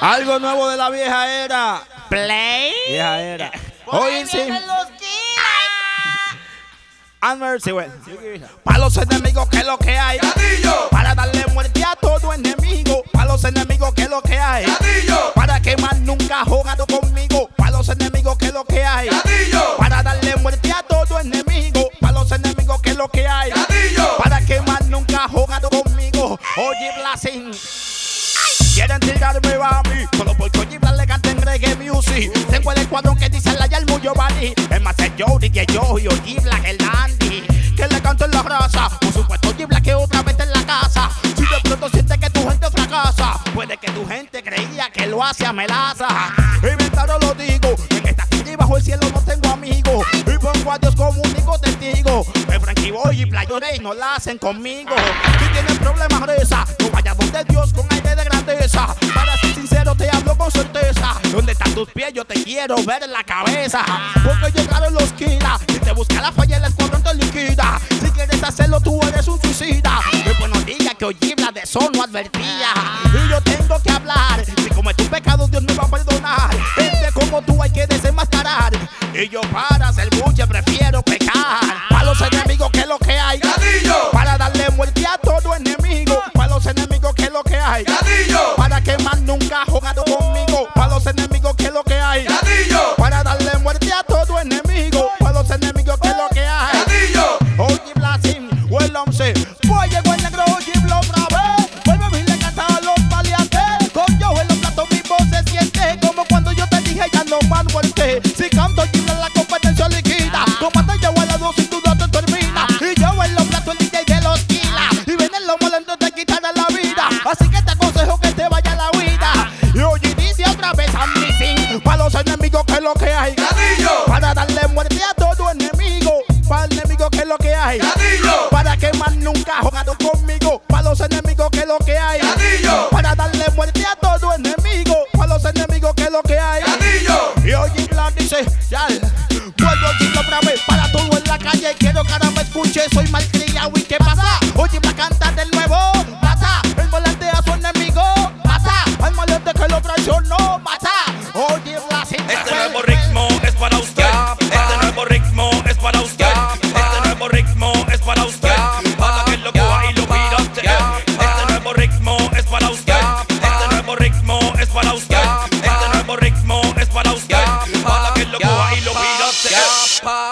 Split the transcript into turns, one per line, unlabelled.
Algo nuevo de la vieja era.
Play.
Vieja era.
Hoy
sí.
los
Mercy, güey. Para los enemigos, que es lo que hay.
Gatillo.
Para darle muerte a todo enemigo. Para los enemigos, que es lo que hay.
Gatillo.
Para que más nunca ha jugado conmigo. Para los enemigos, que es lo que hay.
Gatillo.
Para darle muerte a todo enemigo. Para los enemigos, que es lo que hay.
Gatillo.
Para que más nunca ha jugado conmigo. Oye, Blasing. Quieren tirarme a mí, solo porque Oye Blas le canta en reggae music. Tengo el escuadrón que dice la Yalmo Giovanni. Es más el Joe, DJ Joe y Oye Blas el dandy, que le canto en la raza. Por supuesto Oye Blas que otra vez en la casa. Si de pronto sientes que tu gente fracasa, puede que tu gente creía que lo hace a melaza. Inventaron lo digo, en esta tierra y bajo el cielo no tengo amigos. Y pongo a Dios como único testigo. Que Frankie Boy y Play Orey no la hacen conmigo. Si tienes problemas reza, no vayas donde Dios con aire de grandeza. Para ser sincero te hablo con certeza. Donde están tus pies yo te quiero ver en la cabeza. Porque llegaron los kilas. Si te busca la falla el escuadrón te liquida. Si quieres hacerlo tú eres un suicida. Después no digas que Oye Blas de eso no advertía. Y yo tengo que hablar. Si cometo un pecado Dios me va a perdonar. Gente como tú hay que desenmascarar. Y yo para ser buche prefiero pecar. Para los enemigos que es lo que hay.
Gatillo.
Para darle muerte a todo enemigo. Para los enemigos que es lo que hay.
Gatillo.
Para que más nunca ha jugado conmigo. Para los enemigos que es lo que hay.
Gatillo.
Para darle muerte a todo enemigo. Para los enemigos que es lo que hay.
Gatillo.
Oye Blasing, well pues llegó el negro Oye Blas otra vez. Vuelve a oírle cantar a los valientes. Con yo en los platos mi voz se siente como cuando yo te dije ya no más muerte. Si canto Oye Blas la competencia liquida. Tómate yo a la dos sin duda te termina. Y yo en los platos el DJ de los kilas. Y ven en los molentos te quitará la vida. Así que te aconsejo que te vaya a la huida. Y Oye dice otra vez a mí sin. Para los enemigos que es lo que hay.
Gatillo.
Para darle muerte a todo enemigo. Para el enemigo que es lo que hay.
Gatillo.
Para que más nunca ha jugado conmigo. Para los enemigos que es lo que hay.
Gatillo.
Para darle muerte a todo enemigo. Para los enemigos que es lo que hay.
Gatillo.
Y Oye Blas dice, ya, vuelvo a decirlo otra vez. Para todo en la calle quiero que ahora me escuche. Soy malcriado y ¿qué pasa? Oye Blas canta de nuevo. Mata, el volante a su enemigo. Mata, al maleante que lo traicionó. Mata, Oye Blas
Este nuevo ritmo es para usted. Este nuevo ritmo es para usted. Este nuevo ritmo es para usted. Para que lo coja y lo pirate. Este nuevo ritmo es para usted. Este nuevo ritmo es para usted. Este nuevo ritmo es para usted. Para que lo coja y lo pirate.